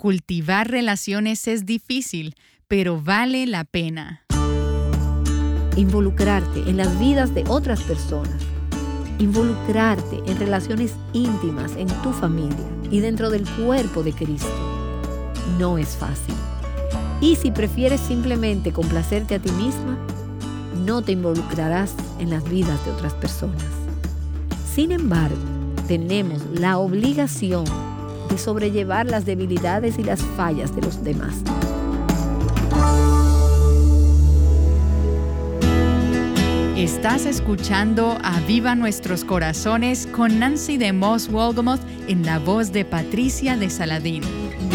Cultivar relaciones es difícil, pero vale la pena. Involucrarte en las vidas de otras personas. Involucrarte en relaciones íntimas en tu familia y dentro del cuerpo de Cristo. No es fácil. Y si prefieres simplemente complacerte a ti misma, no te involucrarás en las vidas de otras personas. Sin embargo, tenemos la obligación de sobrellevar las debilidades y las fallas de los demás. Estás escuchando Aviva Nuestros Corazones con Nancy DeMoss Wolgemuth en la voz de Patricia de Saladín.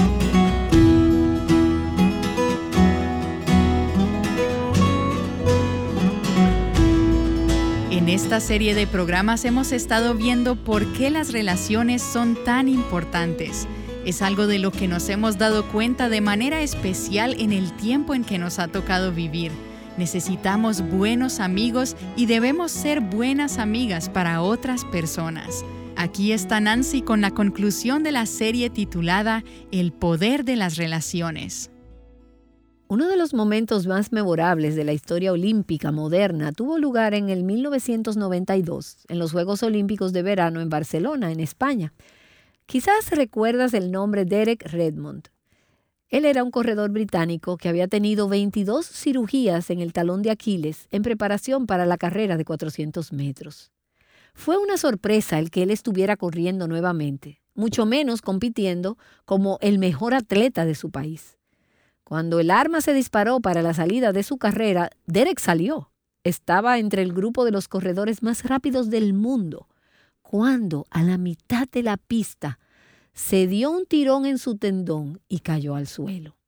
En esta serie de programas hemos estado viendo por qué las relaciones son tan importantes. Es algo de lo que nos hemos dado cuenta de manera especial en el tiempo en que nos ha tocado vivir. Necesitamos buenos amigos y debemos ser buenas amigas para otras personas. Aquí está Nancy con la conclusión de la serie titulada El poder de las relaciones. Uno de los momentos más memorables de la historia olímpica moderna tuvo lugar en el 1992, en los Juegos Olímpicos de Verano en Barcelona, en España. Quizás recuerdas el nombre Derek Redmond. Él era un corredor británico que había tenido 22 cirugías en el talón de Aquiles en preparación para la carrera de 400 metros. Fue una sorpresa el que él estuviera corriendo nuevamente, mucho menos compitiendo como el mejor atleta de su país. Cuando el arma se disparó para la salida de su carrera, Derek salió. Estaba entre el grupo de los corredores más rápidos del mundo, cuando a la mitad de la pista se dio un tirón en su tendón y cayó al suelo.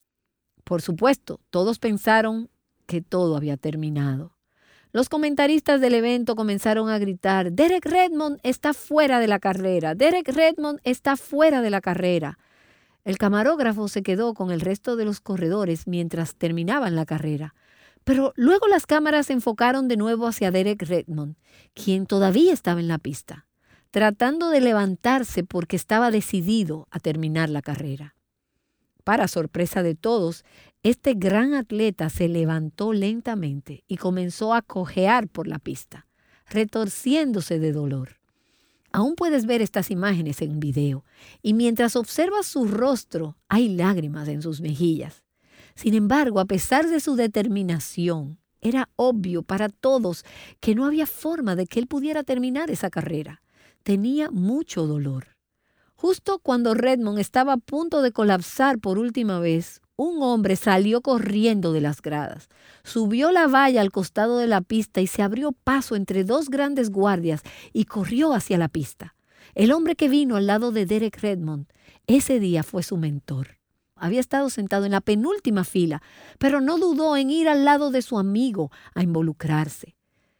Por supuesto, todos pensaron que todo había terminado. Los comentaristas del evento comenzaron a gritar: «Derek Redmond está fuera de la carrera, Derek Redmond está fuera de la carrera». El camarógrafo se quedó con el resto de los corredores mientras terminaban la carrera. Pero luego las cámaras se enfocaron de nuevo hacia Derek Redmond, quien todavía estaba en la pista, tratando de levantarse porque estaba decidido a terminar la carrera. Para sorpresa de todos, este gran atleta se levantó lentamente y comenzó a cojear por la pista, retorciéndose de dolor. Aún puedes ver estas imágenes en video, y mientras observas su rostro, hay lágrimas en sus mejillas. Sin embargo, a pesar de su determinación, era obvio para todos que no había forma de que él pudiera terminar esa carrera. Tenía mucho dolor. Justo cuando Redmond estaba a punto de colapsar por última vez, un hombre salió corriendo de las gradas, subió la valla al costado de la pista y se abrió paso entre dos grandes guardias y corrió hacia la pista. El hombre que vino al lado de Derek Redmond ese día fue su mentor. Había estado sentado en la penúltima fila, pero no dudó en ir al lado de su amigo a involucrarse.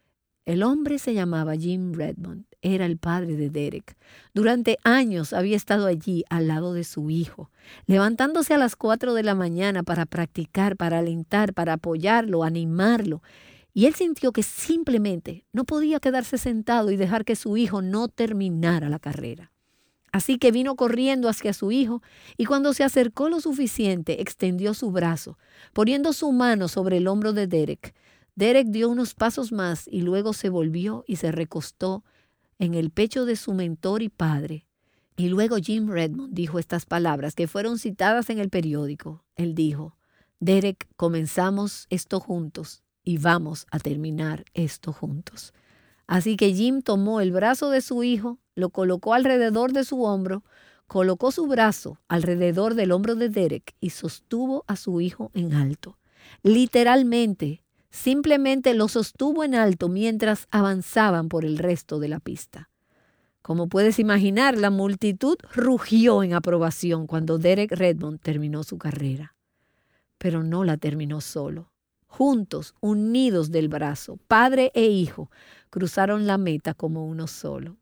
El hombre se llamaba Jim Redmond. Era el padre de Derek. Durante años había estado allí al lado de su hijo, levantándose a las 4 de la mañana para practicar, para alentar, para apoyarlo, animarlo. Y él sintió que simplemente no podía quedarse sentado y dejar que su hijo no terminara la carrera. Así que vino corriendo hacia su hijo y cuando se acercó lo suficiente, extendió su brazo, poniendo su mano sobre el hombro de Derek. Derek dio unos pasos más y luego se volvió y se recostó en el pecho de su mentor y padre. Y luego Jim Redmond dijo estas palabras que fueron citadas en el periódico. Él dijo: «Derek, comenzamos esto juntos y vamos a terminar esto juntos». Así que Jim tomó el brazo de su hijo, lo colocó alrededor de su hombro, colocó su brazo alrededor del hombro de Derek y sostuvo a su hijo en alto. Literalmente, simplemente lo sostuvo en alto mientras avanzaban por el resto de la pista. Como puedes imaginar, la multitud rugió en aprobación cuando Derek Redmond terminó su carrera. Pero no la terminó solo. Juntos, unidos del brazo, padre e hijo, cruzaron la meta como uno solo.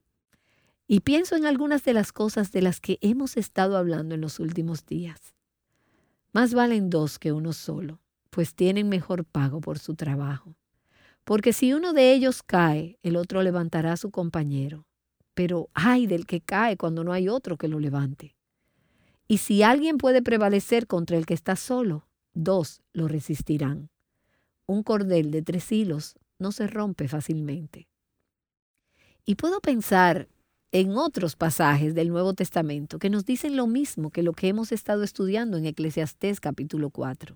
Y pienso en algunas de las cosas de las que hemos estado hablando en los últimos días. Más valen dos que uno solo, pues tienen mejor pago por su trabajo. Porque si uno de ellos cae, el otro levantará a su compañero. Pero ay del que cae cuando no hay otro que lo levante. Y si alguien puede prevalecer contra el que está solo, 2 lo resistirán. Un cordel de 3 hilos no se rompe fácilmente. Y puedo pensar en otros pasajes del Nuevo Testamento que nos dicen lo mismo que lo que hemos estado estudiando en Eclesiastés capítulo 4.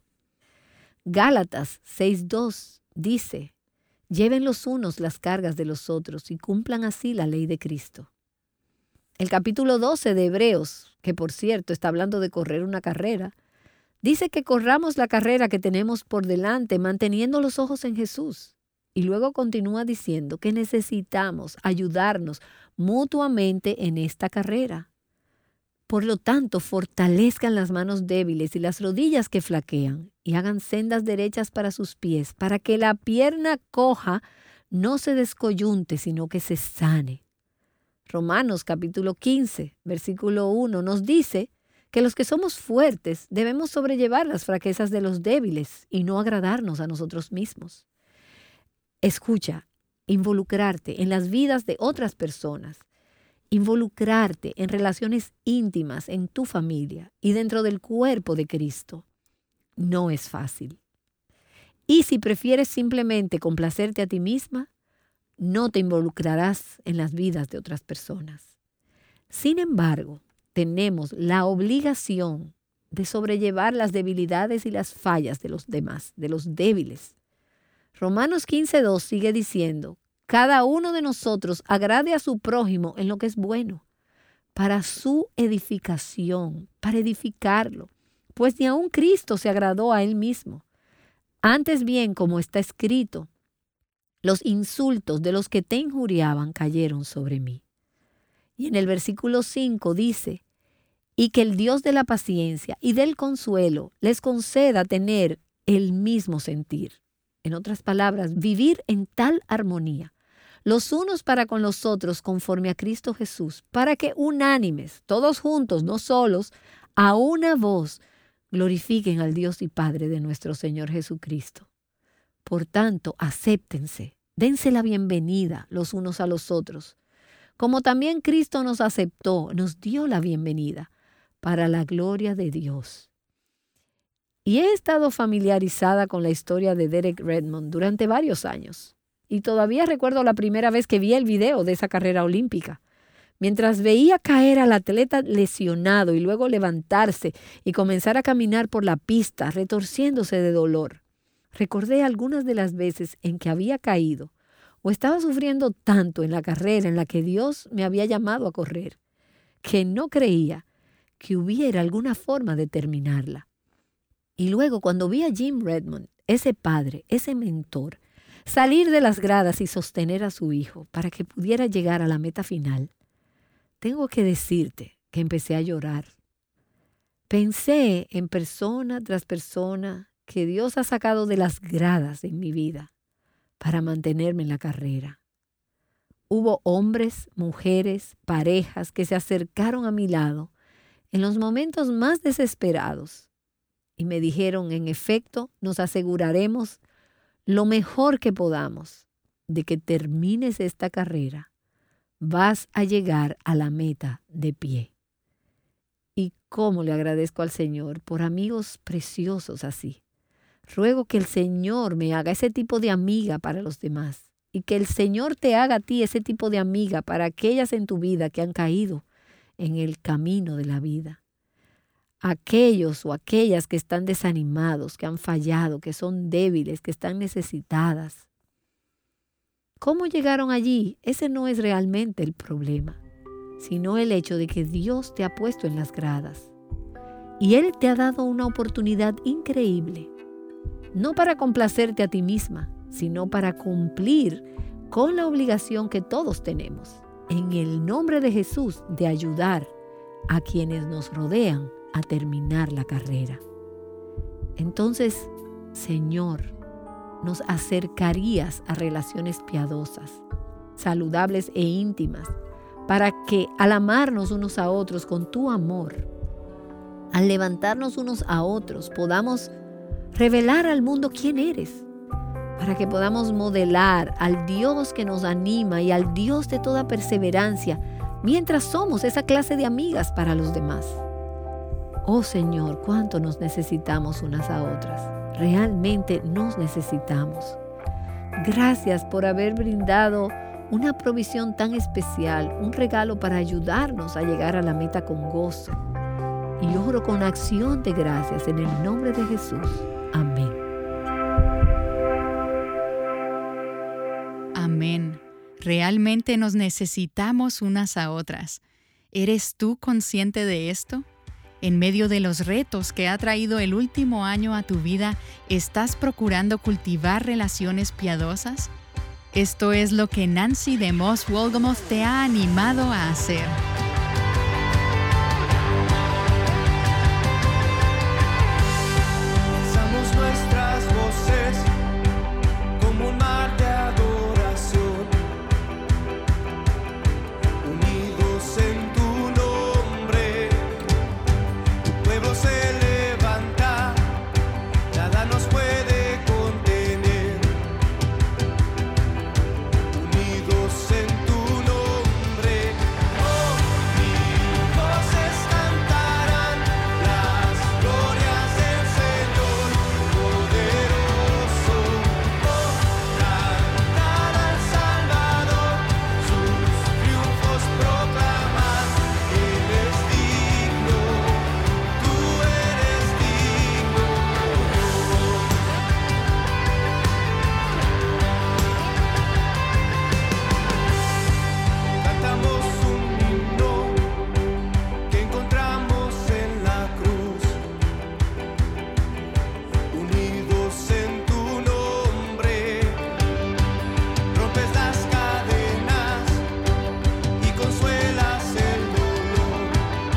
Gálatas 6:2 dice: lleven los unos las cargas de los otros y cumplan así la ley de Cristo. El capítulo 12 de Hebreos, que por cierto está hablando de correr una carrera, dice que corramos la carrera que tenemos por delante manteniendo los ojos en Jesús. Y luego continúa diciendo que necesitamos ayudarnos mutuamente en esta carrera. Por lo tanto, fortalezcan las manos débiles y las rodillas que flaquean y hagan sendas derechas para sus pies, para que la pierna coja no se descoyunte, sino que se sane. Romanos capítulo 15, versículo 1 nos dice que los que somos fuertes debemos sobrellevar las fraquezas de los débiles y no agradarnos a nosotros mismos. Escucha, involucrarte en las vidas de otras personas, involucrarte en relaciones íntimas en tu familia y dentro del cuerpo de Cristo no es fácil. Y si prefieres simplemente complacerte a ti misma, no te involucrarás en las vidas de otras personas. Sin embargo, tenemos la obligación de sobrellevar las debilidades y las fallas de los demás, de los débiles. Romanos 15:2 sigue diciendo: cada uno de nosotros agrade a su prójimo en lo que es bueno, para su edificación, para edificarlo, pues ni aun Cristo se agradó a él mismo. Antes bien, como está escrito, los insultos de los que te injuriaban cayeron sobre mí. Y en el versículo 5 dice: y que el Dios de la paciencia y del consuelo les conceda tener el mismo sentir. En otras palabras, vivir en tal armonía, los unos para con los otros conforme a Cristo Jesús, para que unánimes, todos juntos, no solos, a una voz, glorifiquen al Dios y Padre de nuestro Señor Jesucristo. Por tanto, acéptense, dense la bienvenida los unos a los otros, como también Cristo nos aceptó, nos dio la bienvenida, para la gloria de Dios. Y he estado familiarizada con la historia de Derek Redmond durante varios años. Y todavía recuerdo la primera vez que vi el video de esa carrera olímpica. Mientras veía caer al atleta lesionado y luego levantarse y comenzar a caminar por la pista, retorciéndose de dolor, recordé algunas de las veces en que había caído o estaba sufriendo tanto en la carrera en la que Dios me había llamado a correr, que no creía que hubiera alguna forma de terminarla. Y luego cuando vi a Jim Redmond, ese padre, ese mentor, salir de las gradas y sostener a su hijo para que pudiera llegar a la meta final, tengo que decirte que empecé a llorar. Pensé en persona tras persona que Dios ha sacado de las gradas en mi vida para mantenerme en la carrera. Hubo hombres, mujeres, parejas que se acercaron a mi lado en los momentos más desesperados y me dijeron: en efecto, nos aseguraremos lo mejor que podamos de que termines esta carrera. Vas a llegar a la meta de pie. Y cómo le agradezco al Señor por amigos preciosos así. Ruego que el Señor me haga ese tipo de amiga para los demás y que el Señor te haga a ti ese tipo de amiga para aquellas en tu vida que han caído en el camino de la vida. Aquellos o aquellas que están desanimados, que han fallado, que son débiles, que están necesitadas. ¿Cómo llegaron allí? Ese no es realmente el problema, sino el hecho de que Dios te ha puesto en las gradas. Y Él te ha dado una oportunidad increíble, no para complacerte a ti misma, sino para cumplir con la obligación que todos tenemos, en el nombre de Jesús, de ayudar a quienes nos rodean a terminar la carrera. Entonces, Señor, nos acercarías a relaciones piadosas, saludables e íntimas, para que al amarnos unos a otros con tu amor, al levantarnos unos a otros, podamos revelar al mundo quién eres, para que podamos modelar al Dios que nos anima y al Dios de toda perseverancia, mientras somos esa clase de amigas para los demás. Oh Señor, cuánto nos necesitamos unas a otras. Realmente nos necesitamos. Gracias por haber brindado una provisión tan especial, un regalo para ayudarnos a llegar a la meta con gozo. Y oro con acción de gracias en el nombre de Jesús. Amén. Amén. Realmente nos necesitamos unas a otras. ¿Eres tú consciente de esto? En medio de los retos que ha traído el último año a tu vida, ¿estás procurando cultivar relaciones piadosas? Esto es lo que Nancy DeMoss Wolgemuth te ha animado a hacer. Alzamos nuestras voces como un mar de adoración, unidos en tu nombre. Tu pueblo se levanta, nada nos puede contener. Unidos en tu nombre, oh, mil voces cantarán las glorias del Señor poderoso. Oh, cantar al Salvador, sus triunfos proclamar. Él es digno, tú eres digno. Cantamos un himno que encontramos en la cruz, unidos en tu nombre, rompes las cadenas y consuelas el dolor.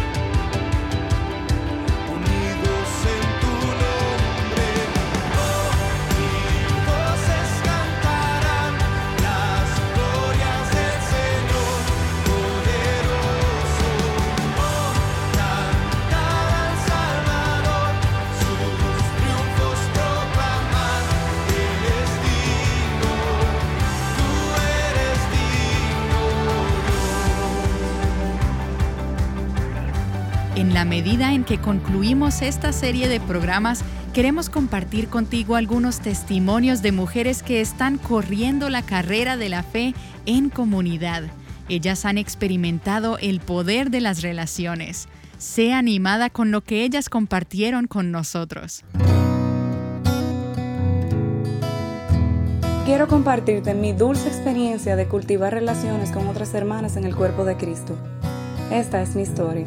Unidos en tu nombre, oh, mil voces cantarán las glorias del Señor poderoso. Oh, cantar al Salvador, sus triunfos proclamar. Él es digno, tú eres digno. En la medida en que concluimos esta serie de programas, queremos compartir contigo algunos testimonios de mujeres que están corriendo la carrera de la fe en comunidad. Ellas han experimentado el poder de las relaciones. Sé animada con lo que ellas compartieron con nosotros. Quiero compartirte mi dulce experiencia de cultivar relaciones con otras hermanas en el cuerpo de Cristo. Esta es mi historia.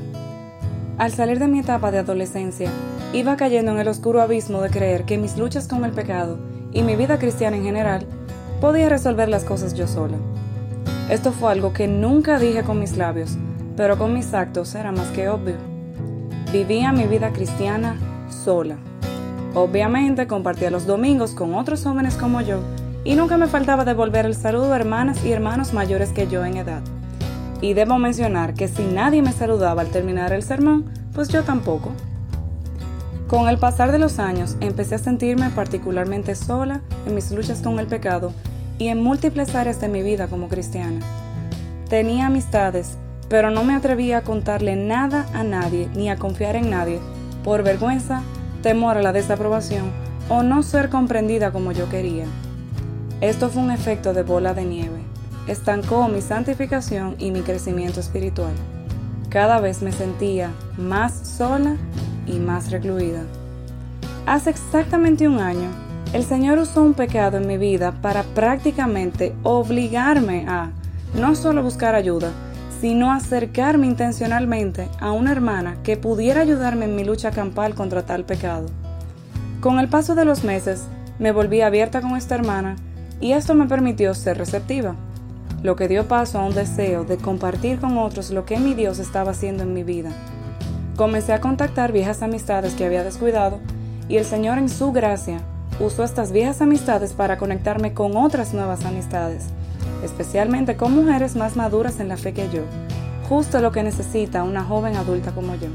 Al salir de mi etapa de adolescencia, iba cayendo en el oscuro abismo de creer que mis luchas con el pecado y mi vida cristiana en general podía resolver las cosas yo sola. Esto fue algo que nunca dije con mis labios, pero con mis actos era más que obvio. Vivía mi vida cristiana sola. Obviamente compartía los domingos con otros jóvenes como yo y nunca me faltaba devolver el saludo a hermanas y hermanos mayores que yo en edad. Y debo mencionar que si nadie me saludaba al terminar el sermón, pues yo tampoco. Con el pasar de los años, empecé a sentirme particularmente sola en mis luchas con el pecado y en múltiples áreas de mi vida como cristiana. Tenía amistades, pero no me atrevía a contarle nada a nadie ni a confiar en nadie, por vergüenza, temor a la desaprobación o no ser comprendida como yo quería. Esto fue un efecto de bola de nieve. Estancó mi santificación y mi crecimiento espiritual. Cada vez me sentía más sola y más recluida. Hace exactamente un año, el Señor usó un pecado en mi vida para prácticamente obligarme a no solo buscar ayuda, sino acercarme intencionalmente a una hermana que pudiera ayudarme en mi lucha campal contra tal pecado. Con el paso de los meses, me volví abierta con esta hermana y esto me permitió ser receptiva, lo que dio paso a un deseo de compartir con otros lo que mi Dios estaba haciendo en mi vida. Comencé a contactar viejas amistades que había descuidado y el Señor en su gracia usó estas viejas amistades para conectarme con otras nuevas amistades, especialmente con mujeres más maduras en la fe que yo, justo lo que necesita una joven adulta como yo.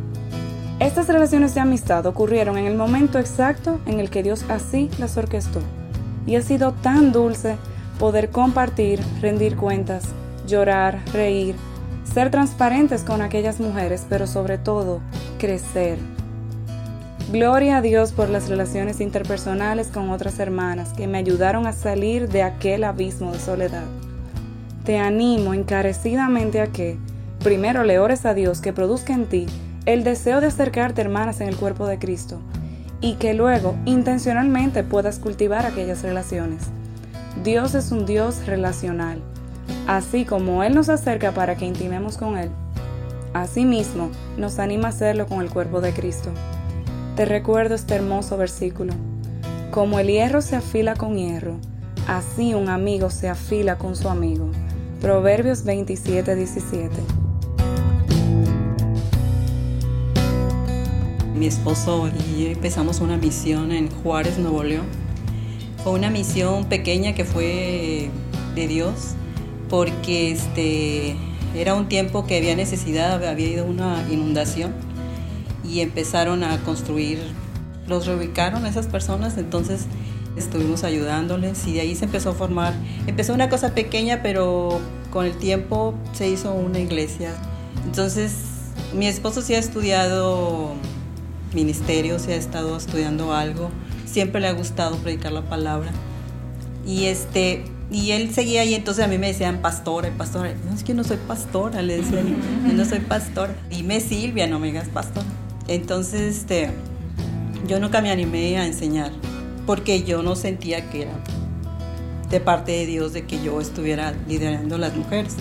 Estas relaciones de amistad ocurrieron en el momento exacto en el que Dios así las orquestó, y ha sido tan dulce poder compartir, rendir cuentas, llorar, reír, ser transparentes con aquellas mujeres, pero sobre todo, crecer. Gloria a Dios por las relaciones interpersonales con otras hermanas que me ayudaron a salir de aquel abismo de soledad. Te animo encarecidamente a que, primero le ores a Dios que produzca en ti el deseo de acercarte, hermanas, en el cuerpo de Cristo, y que luego intencionalmente puedas cultivar aquellas relaciones. Dios es un Dios relacional. Así como Él nos acerca para que intimemos con Él, asimismo nos anima a hacerlo con el cuerpo de Cristo. Te recuerdo este hermoso versículo. Como el hierro se afila con hierro, así un amigo se afila con su amigo. Proverbios 27:17. Mi esposo y yo empezamos una misión en Juárez, Nuevo León. Fue una misión pequeña que fue de Dios, porque era un tiempo que había necesidad, había ido una inundación y empezaron a construir, los reubicaron a esas personas, entonces estuvimos ayudándoles y de ahí se empezó a formar. Empezó una cosa pequeña, pero con el tiempo se hizo una iglesia. Entonces mi esposo sí ha estudiado ministerio, sí ha estado estudiando algo, siempre le ha gustado predicar la palabra y él seguía ahí. Entonces a mí me decían pastora, no, es que no soy pastora, le decían, yo no soy pastora, dime Silvia, no me digas pastora. Entonces yo nunca me animé a enseñar porque yo no sentía que era de parte de Dios de que yo estuviera liderando a las mujeres.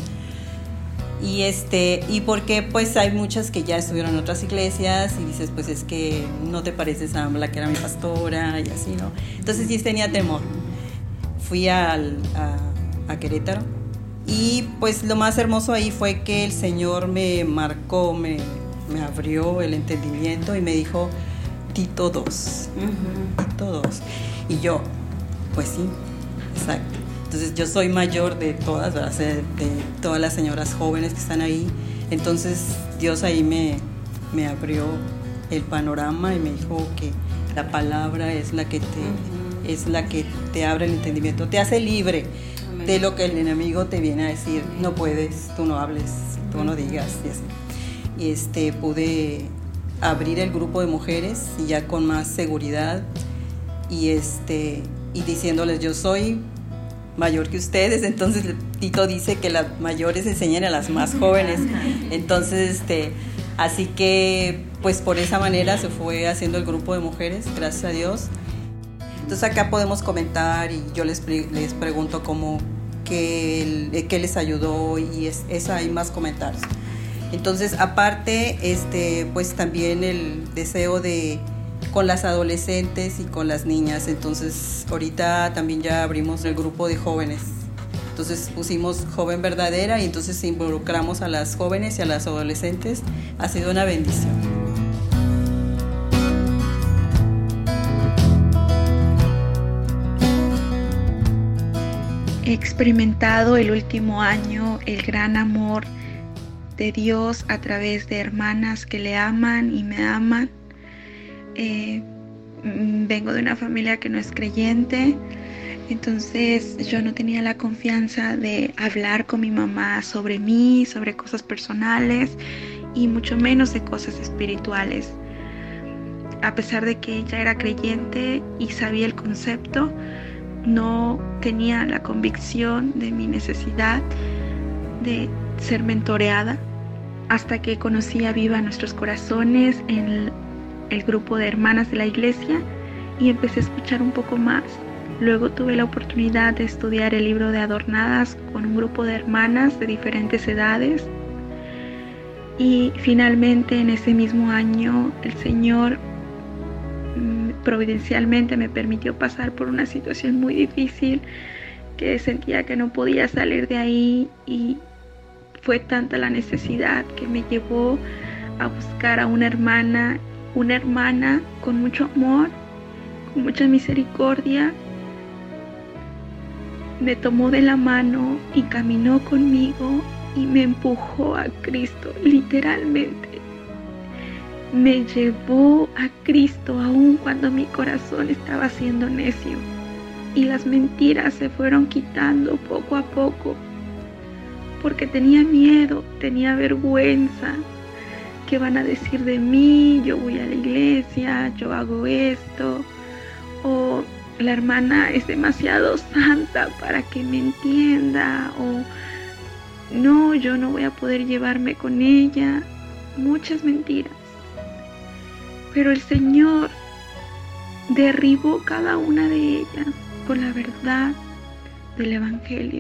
Y porque pues hay muchas que ya estuvieron en otras iglesias y dices, pues es que no te pareces a la que era mi pastora y así, ¿no? Entonces sí tenía temor. Fui a Querétaro y pues lo más hermoso ahí fue que el Señor me marcó, me abrió el entendimiento y me dijo Tito 2, Tito 2. Y yo, pues sí, exacto. Entonces yo soy mayor de todas, ¿verdad? De todas las señoras jóvenes que están ahí. Entonces Dios ahí me abrió el panorama y me dijo que la palabra es la que te abre el entendimiento, te hace libre de lo que el enemigo te viene a decir. No puedes, tú no hables, tú no digas y así. Y pude abrir el grupo de mujeres y ya con más seguridad y diciéndoles, yo soy mayor que ustedes. Entonces Tito dice que las mayores enseñan a las más jóvenes. Entonces así que pues por esa manera se fue haciendo el grupo de mujeres, gracias a Dios. Entonces acá podemos comentar y yo les pregunto cómo, qué les ayudó y hay más comentarios. Entonces aparte pues también el deseo de con las adolescentes y con las niñas. Entonces ahorita también ya abrimos el grupo de jóvenes. Entonces pusimos Joven Verdadera y entonces involucramos a las jóvenes y a las adolescentes. Ha sido una bendición. He experimentado el último año el gran amor de Dios a través de hermanas que le aman y me aman. Vengo de una familia que no es creyente, entonces yo no tenía la confianza de hablar con mi mamá sobre mí, sobre cosas personales y mucho menos de cosas espirituales. A pesar de que ella era creyente y sabía el concepto, no tenía la convicción de mi necesidad de ser mentoreada hasta que conocí a Viva Nuestros Corazones en el grupo de hermanas de la iglesia y empecé a escuchar un poco más. Luego tuve la oportunidad de estudiar el libro de Adornadas con un grupo de hermanas de diferentes edades y finalmente en ese mismo año el Señor providencialmente me permitió pasar por una situación muy difícil que sentía que no podía salir de ahí y fue tanta la necesidad que me llevó a buscar a una hermana con mucho amor, con mucha misericordia. Me tomó de la mano y caminó conmigo y me empujó a Cristo, literalmente. Me llevó a Cristo aun cuando mi corazón estaba siendo necio y las mentiras se fueron quitando poco a poco porque tenía miedo, tenía vergüenza ¿qué van a decir de mí? Yo voy a la iglesia, yo hago esto, o la hermana es demasiado santa para que me entienda, o no, yo no voy a poder llevarme con ella. Muchas mentiras. Pero el Señor derribó cada una de ellas con la verdad del Evangelio.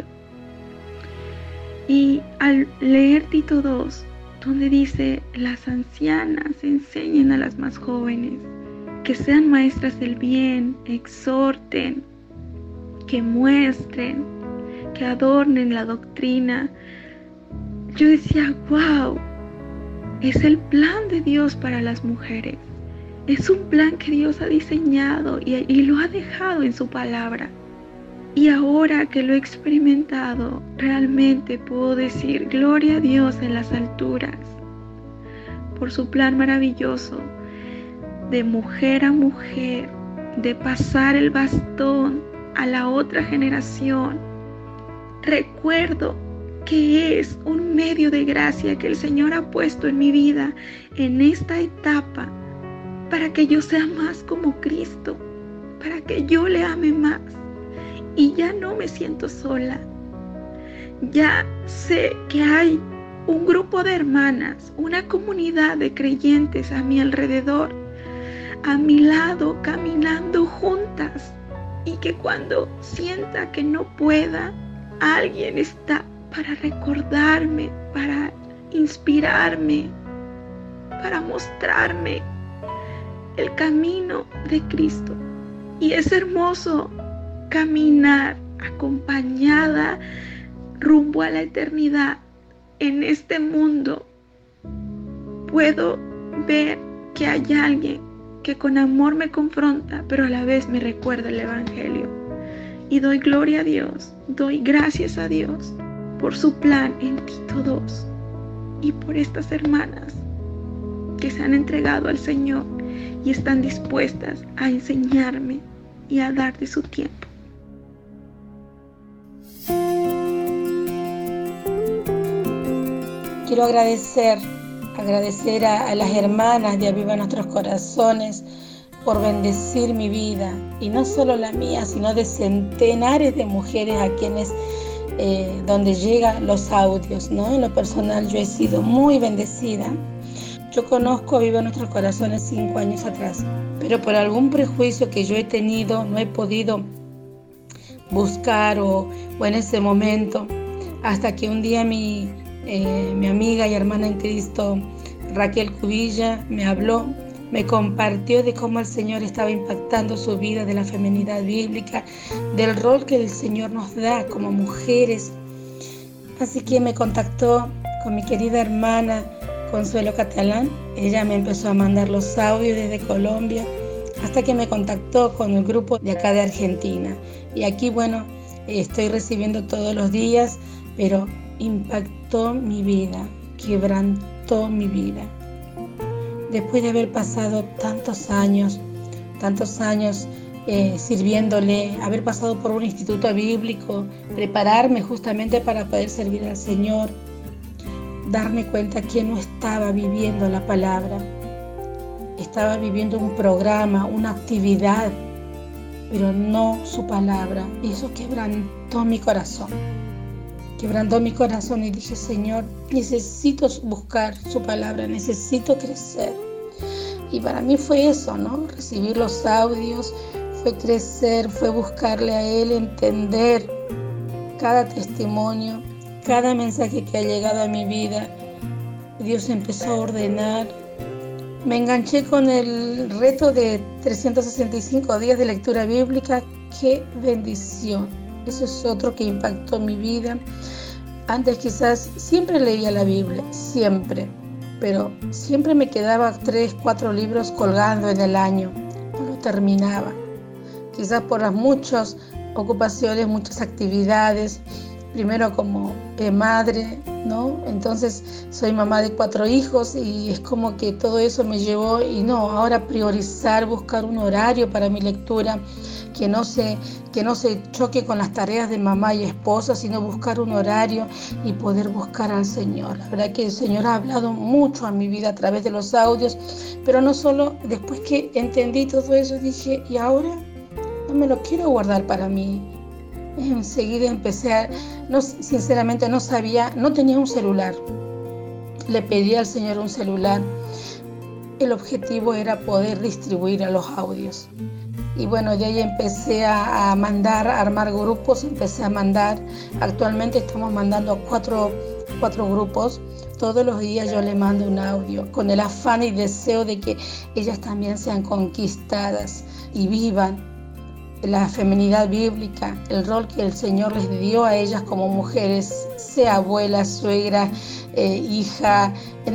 Y al leer Tito 2, donde dice, las ancianas enseñen a las más jóvenes, que sean maestras del bien, exhorten, que muestren, que adornen la doctrina. Yo decía, wow, es el plan de Dios para las mujeres. Es un plan que Dios ha diseñado y lo ha dejado en su palabra. Y ahora que lo he experimentado, realmente puedo decir, gloria a Dios en las alturas, por su plan maravilloso, de mujer a mujer, de pasar el bastón a la otra generación. Recuerdo que es un medio de gracia que el Señor ha puesto en mi vida en esta etapa para que yo sea más como Cristo, para que yo le ame más. Y ya no me siento sola. Ya sé que hay un grupo de hermanas, una comunidad de creyentes a mi alrededor, a mi lado, caminando juntas. Y que cuando sienta que no pueda, alguien está para recordarme, para inspirarme, para mostrarme el camino de Cristo. Y es hermoso caminar acompañada rumbo a la eternidad en este mundo. Puedo ver que hay alguien que con amor me confronta, pero a la vez me recuerda el Evangelio. Y doy gloria a Dios, doy gracias a Dios por su plan en Tito 2 y por estas hermanas que se han entregado al Señor y están dispuestas a enseñarme y a dar de su tiempo. Quiero agradecer a las hermanas de Aviva Nuestros Corazones por bendecir mi vida, y no solo la mía, sino de centenares de mujeres a quienes donde llegan los audios, ¿no? En lo personal yo he sido muy bendecida. Yo conozco Aviva Nuestros Corazones 5 años atrás, pero por algún prejuicio que yo he tenido no he podido buscar o en ese momento, hasta que un día mi amiga y hermana en Cristo Raquel Cubilla me habló, me compartió de cómo el Señor estaba impactando su vida, de la feminidad bíblica, del rol que el Señor nos da como mujeres. Así que me contactó con mi querida hermana Consuelo Catalán. Ella me empezó a mandar los audios desde Colombia, hasta que me contactó con el grupo de acá de Argentina. Y aquí, estoy recibiendo todos los días, pero impactó mi vida, quebrantó mi vida. Después de haber pasado tantos años sirviéndole, haber pasado por un instituto bíblico, prepararme justamente para poder servir al Señor, darme cuenta que no estaba viviendo la palabra, estaba viviendo un programa, una actividad, pero no su palabra. Y eso quebrantó mi corazón. Y dije, Señor, necesito buscar su palabra, necesito crecer. Y para mí fue eso, ¿no? Recibir los audios, fue crecer, fue buscarle a Él, entender cada testimonio, cada mensaje que ha llegado a mi vida. Dios empezó a ordenar. Me enganché con el reto de 365 días de lectura bíblica. ¡Qué bendición! Eso es otro que impactó mi vida. Antes quizás siempre leía la Biblia, siempre, pero siempre me quedaba 3, 4 libros colgando en el año, no lo terminaba. Quizás por las muchas ocupaciones, muchas actividades, primero como madre, ¿no? Entonces soy mamá de 4 hijos y es como que todo eso me llevó y no, ahora priorizar, buscar un horario para mi lectura que no se choque con las tareas de mamá y esposa, sino buscar un horario y poder buscar al Señor. La verdad que el Señor ha hablado mucho a mi vida a través de los audios, pero no solo, después que entendí todo eso dije, y ahora no me lo quiero guardar para mí. Enseguida empecé sinceramente no sabía, no tenía un celular. Le pedí al Señor un celular. El objetivo era poder distribuir a los audios. Y bueno, de ahí empecé a armar grupos, empecé a mandar. Actualmente estamos mandando a cuatro grupos. Todos los días yo le mando un audio con el afán y deseo de que ellas también sean conquistadas y vivan la feminidad bíblica, el rol que el Señor les dio a ellas como mujeres, sea abuela, suegra, hija,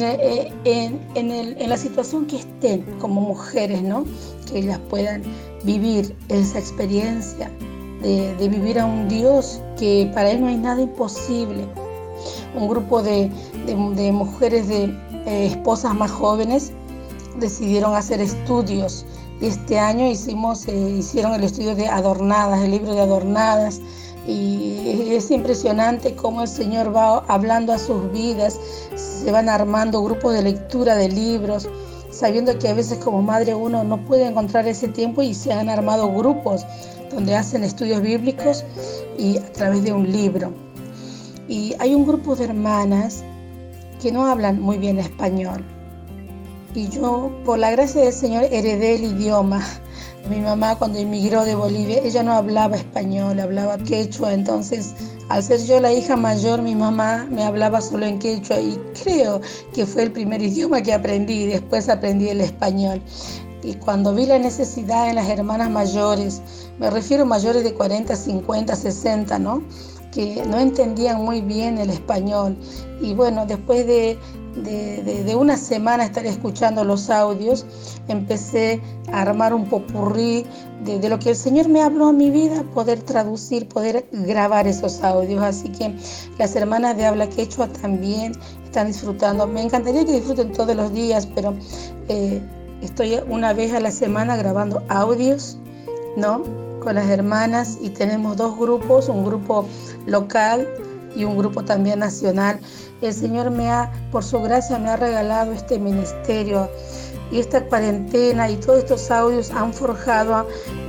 en la situación que estén como mujeres, ¿no? Que ellas puedan vivir esa experiencia de vivir a un Dios que para Él no hay nada imposible. Un grupo de mujeres, de esposas más jóvenes, decidieron hacer estudios. Y este año hicieron el estudio de Adornadas, el libro de Adornadas. Y es impresionante cómo el Señor va hablando a sus vidas. Se van armando grupos de lectura de libros, sabiendo que a veces como madre uno no puede encontrar ese tiempo, y se han armado grupos donde hacen estudios bíblicos y a través de un libro. Y hay un grupo de hermanas que no hablan muy bien español. Y yo, por la gracia del Señor, heredé el idioma. Mi mamá, cuando emigró de Bolivia, ella no hablaba español, hablaba quechua. Entonces, al ser yo la hija mayor, mi mamá me hablaba solo en quechua. Y creo que fue el primer idioma que aprendí. Después aprendí el español. Y cuando vi la necesidad en las hermanas mayores, me refiero a mayores de 40, 50, 60, ¿no? Que no entendían muy bien el español. Y bueno, después de una semana estar escuchando los audios, empecé a armar un popurrí de lo que el Señor me habló a mi vida, poder traducir, poder grabar esos audios. Así que las hermanas de habla quechua también están disfrutando. Me encantaría que disfruten todos los días, pero estoy una vez a la semana grabando audios, ¿no?, con las hermanas, y tenemos 2 grupos, un grupo local y un grupo también nacional. El Señor por su gracia, me ha regalado este ministerio, y esta cuarentena y todos estos audios han forjado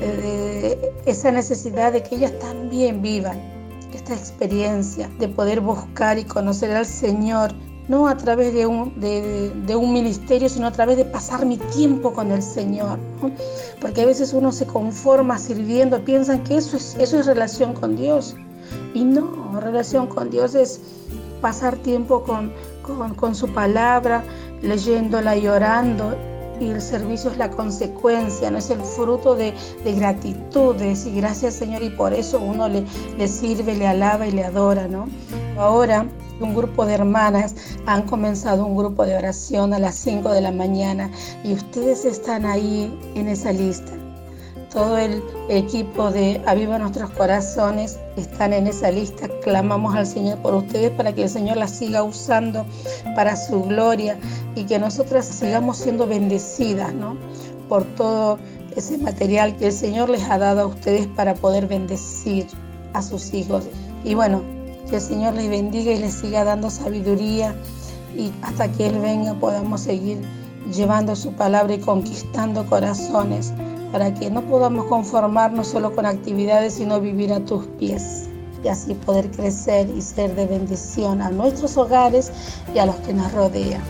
esa necesidad de que ellas también vivan esta experiencia de poder buscar y conocer al Señor, no a través de un ministerio, sino a través de pasar mi tiempo con el Señor, ¿no? Porque a veces uno se conforma sirviendo, piensan que eso es relación con Dios. Y no, relación con Dios es pasar tiempo con su palabra, leyéndola y orando, y el servicio es la consecuencia, no es el fruto de gratitud, de decir gracias Señor, y por eso uno le sirve, le alaba y le adora, ¿no? Ahora un grupo de hermanas han comenzado un grupo de oración a las 5 de la mañana, y ustedes están ahí en esa lista. Todo el equipo de Aviva Nuestros Corazones están en esa lista. Clamamos al Señor por ustedes para que el Señor las siga usando para su gloria, y que nosotras sigamos siendo bendecidas, ¿no?, por todo ese material que el Señor les ha dado a ustedes para poder bendecir a sus hijos. Y bueno, que el Señor les bendiga y les siga dando sabiduría, y hasta que Él venga podamos seguir llevando su palabra y conquistando corazones, para que no podamos conformarnos solo con actividades, sino vivir a tus pies, y así poder crecer y ser de bendición a nuestros hogares y a los que nos rodean.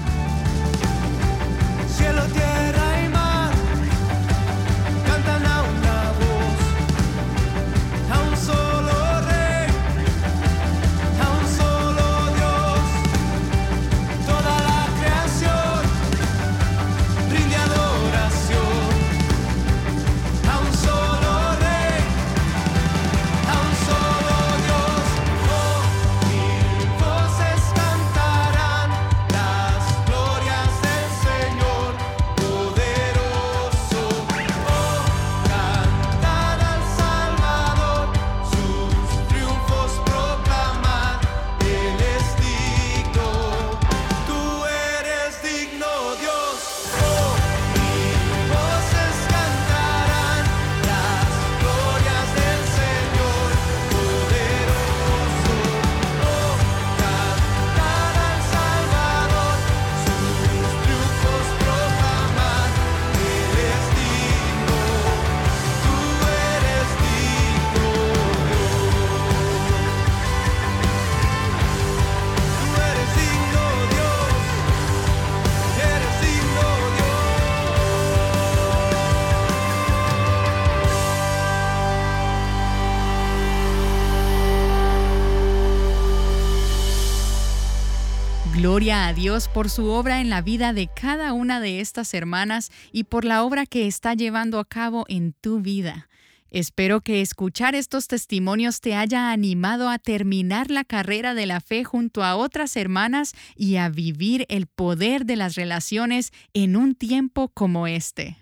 Cielo, tierra y mar cantan a una voz, a un solo Rey, a un solo Dios. Toda la creación rinde adoración a un solo Rey, a un solo Dios. Oh, mil voces cantarán la Gloria a Dios por su obra en la vida de cada una de estas hermanas y por la obra que está llevando a cabo en tu vida. Espero que escuchar estos testimonios te haya animado a terminar la carrera de la fe junto a otras hermanas y a vivir el poder de las relaciones en un tiempo como este.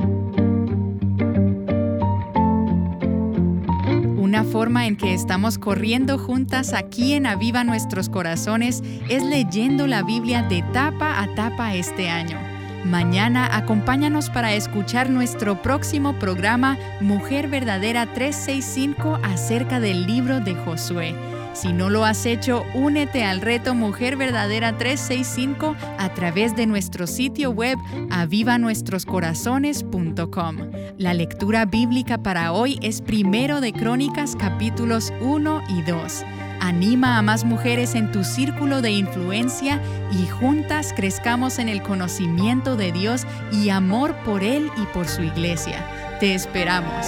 Una forma en que estamos corriendo juntas aquí en Aviva Nuestros Corazones es leyendo la Biblia de tapa a tapa este año. Mañana acompáñanos para escuchar nuestro próximo programa Mujer Verdadera 365 acerca del libro de Josué. Si no lo has hecho, únete al reto Mujer Verdadera 365 a través de nuestro sitio web avivanuestroscorazones.com. La lectura bíblica para hoy es 1 de Crónicas capítulos 1 y 2. Anima a más mujeres en tu círculo de influencia y juntas crezcamos en el conocimiento de Dios y amor por Él y por su iglesia. Te esperamos.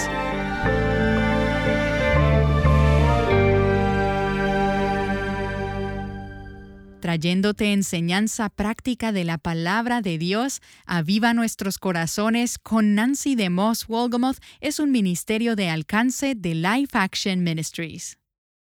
Trayéndote enseñanza práctica de la palabra de Dios, Aviva Nuestros Corazones con Nancy DeMoss Wolgemuth es un ministerio de alcance de Life Action Ministries.